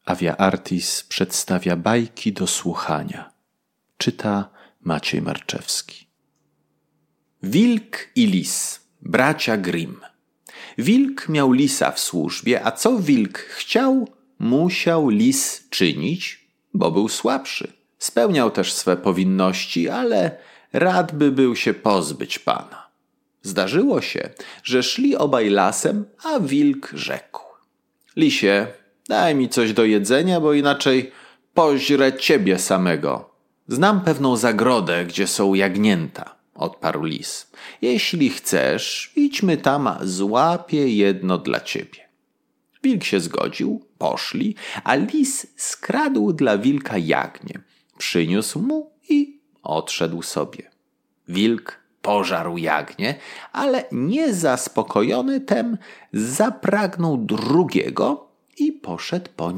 Avia Artis przedstawia bajki do słuchania. Czyta Maciej Marczewski. Wilk i lis, bracia Grimm. Wilk miał lisa w służbie, a co wilk chciał, musiał lis czynić, bo był słabszy. Spełniał też swe powinności, ale rad by był się pozbyć pana. Zdarzyło się, że szli obaj lasem, a wilk rzekł: Lisie, daj mi coś do jedzenia, bo inaczej poźrę ciebie samego. Znam pewną zagrodę, gdzie są jagnięta, odparł lis. Jeśli chcesz, idźmy tam, a złapię jedno dla ciebie. Wilk się zgodził, poszli, a lis skradł dla wilka jagnię. Przyniósł mu i odszedł sobie. Wilk pożarł jagnię, ale niezaspokojony tem zapragnął drugiego i poszedł po nim.